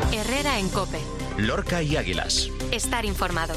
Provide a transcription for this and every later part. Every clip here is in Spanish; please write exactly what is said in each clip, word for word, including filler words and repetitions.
Herrera en COPE. Lorca y Águilas. Estar informado.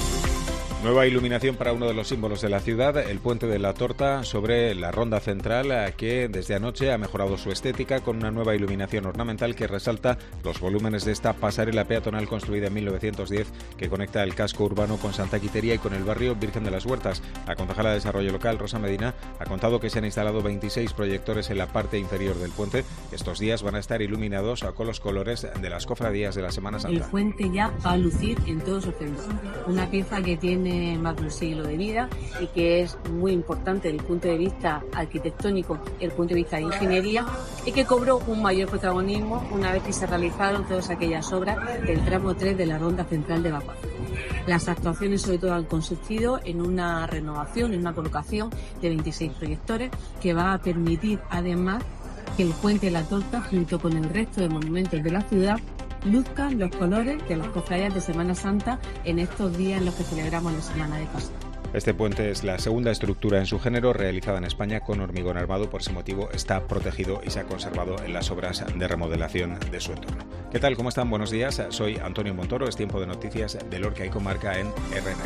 Nueva iluminación para uno de los símbolos de la ciudad, el Puente de la Torta sobre la Ronda Central, que desde anoche ha mejorado su estética con una nueva iluminación ornamental que resalta los volúmenes de esta pasarela peatonal construida en mil novecientos diez que conecta el casco urbano con Santa Quiteria y con el barrio Virgen de las Huertas. La concejala de Desarrollo Local, Rosa Medina, ha contado que se han instalado veintiséis proyectores en la parte inferior del puente. Estos días van a estar iluminados con los colores de las cofradías de la Semana Santa. El puente ya va a lucir en todo su esplendor. Una pieza que tiene más de un siglo de vida y que es muy importante desde el punto de vista arquitectónico y el punto de vista de ingeniería, y que cobró un mayor protagonismo una vez que se realizaron todas aquellas obras del tramo tres de la Ronda Central de evacuación. Las actuaciones sobre todo han consistido en una renovación, en una colocación de veintiséis proyectores que va a permitir además que el Puente de la Torta, junto con el resto de monumentos de la ciudad, luzcan los colores de las cofradías de Semana Santa en estos días en los que celebramos la Semana de Pascua. Este puente es la segunda estructura en su género realizada en España con hormigón armado. Por ese motivo está protegido y se ha conservado en las obras de remodelación de su entorno. ¿Qué tal? ¿Cómo están? Buenos días. Soy Antonio Montoro. Es tiempo de noticias de Lorca y Comarca en R N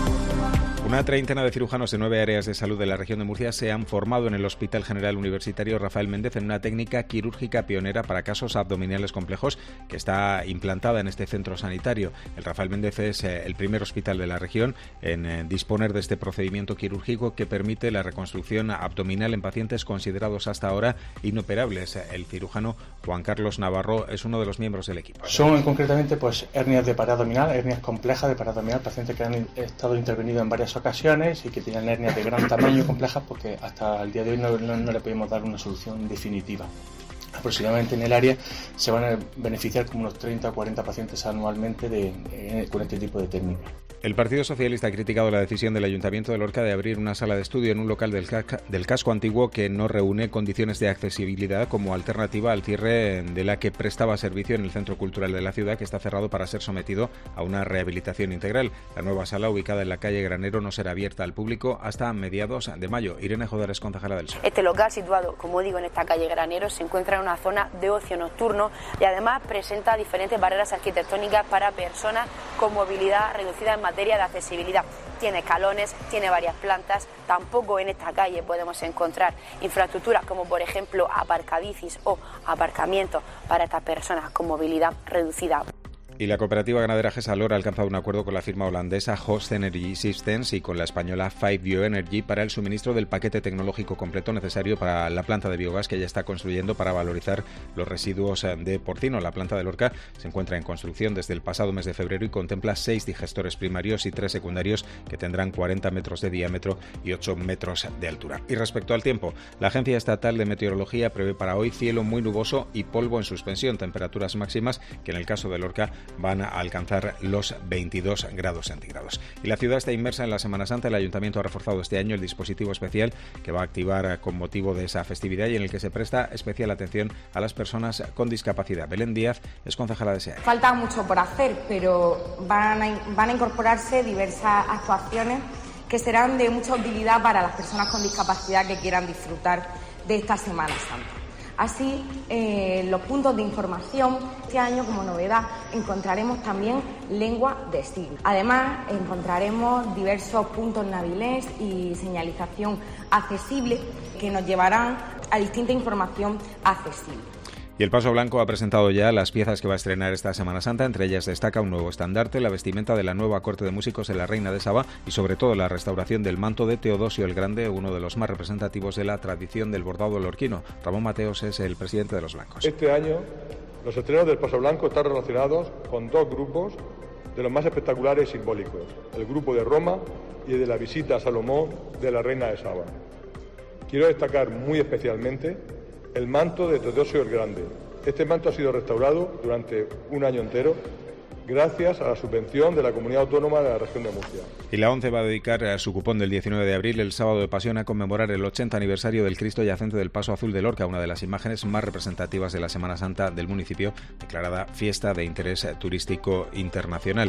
A. Una treintena de cirujanos de nueve áreas de salud de la región de Murcia se han formado en el Hospital General Universitario Rafael Méndez en una técnica quirúrgica pionera para casos abdominales complejos que está implantada en este centro sanitario. El Rafael Méndez es el primer hospital de la región en disponer de este procedimiento quirúrgico que permite la reconstrucción abdominal en pacientes considerados hasta ahora inoperables. El cirujano Juan Carlos Navarro es uno de los miembros del equipo. Son concretamente pues hernias de paraabdominal, hernias complejas de paraabdominal, pacientes que han estado intervenidos en varias ocasiones y que tienen hernias de gran tamaño y complejas, porque hasta el día de hoy no, no, no le podemos dar una solución definitiva. Aproximadamente en el área se van a beneficiar como unos treinta o cuarenta pacientes anualmente de, de, con este tipo de técnica. El Partido Socialista ha criticado la decisión del Ayuntamiento de Lorca de abrir una sala de estudio en un local del, ca- del casco antiguo que no reúne condiciones de accesibilidad como alternativa al cierre de la que prestaba servicio en el Centro Cultural de la ciudad, que está cerrado para ser sometido a una rehabilitación integral. La nueva sala, ubicada en la calle Granero, no será abierta al público hasta mediados de mayo. Irene Joder es concejala del P S O E. Este local, situado, como digo, en esta calle Granero, se encuentra en una zona de ocio nocturno y además presenta diferentes barreras arquitectónicas para personas con movilidad reducida en materia de accesibilidad. Tiene escalones, tiene varias plantas. Tampoco en esta calle podemos encontrar infraestructuras como, por ejemplo, aparcabicis o aparcamientos para estas personas con movilidad reducida. Y la cooperativa ganadera Gesalor ha alcanzado un acuerdo con la firma holandesa Host Energy Systems y con la española Five Bioenergy para el suministro del paquete tecnológico completo necesario para la planta de biogás que ya está construyendo para valorizar los residuos de porcino. La planta de Lorca se encuentra en construcción desde el pasado mes de febrero y contempla seis digestores primarios y tres secundarios que tendrán cuarenta metros de diámetro y ocho metros de altura. Y respecto al tiempo, la Agencia Estatal de Meteorología prevé para hoy cielo muy nuboso y polvo en suspensión, temperaturas máximas que en el caso de Lorca van a alcanzar los veintidós grados centígrados. Y la ciudad está inmersa en la Semana Santa. El Ayuntamiento ha reforzado este año el dispositivo especial que va a activar con motivo de esa festividad y en el que se presta especial atención a las personas con discapacidad. Belén Díaz es concejala de S E A E. Falta mucho por hacer, pero van a, van a incorporarse diversas actuaciones que serán de mucha utilidad para las personas con discapacidad que quieran disfrutar de esta Semana Santa. Así, eh, los puntos de información, este año como novedad encontraremos también lengua de signos. Además, encontraremos diversos puntos navilés y señalización accesible que nos llevarán a distinta información accesible. Y el Paso Blanco ha presentado ya las piezas que va a estrenar esta Semana Santa. Entre ellas destaca un nuevo estandarte, la vestimenta de la nueva corte de músicos de la Reina de Saba y sobre todo la restauración del manto de Teodosio el Grande, uno de los más representativos de la tradición del bordado lorquino. Ramón Mateos es el presidente de los Blancos. Este año los estrenos del Paso Blanco están relacionados con dos grupos de los más espectaculares y simbólicos, el grupo de Roma y el de la visita a Salomón de la Reina de Saba. Quiero destacar muy especialmente el manto de Teodosio el Grande. Este manto ha sido restaurado durante un año entero gracias a la subvención de la Comunidad Autónoma de la Región de Murcia. Y la ONCE va a dedicar su cupón del diecinueve de abril, el sábado de Pasión, a conmemorar el ochenta aniversario del Cristo yacente del Paso Azul de Lorca, una de las imágenes más representativas de la Semana Santa del municipio, declarada fiesta de interés turístico internacional.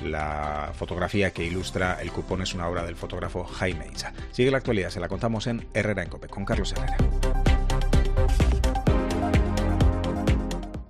La fotografía que ilustra el cupón es una obra del fotógrafo Jaime Isa. Sigue la actualidad, se la contamos en Herrera en COPE, con Carlos Herrera.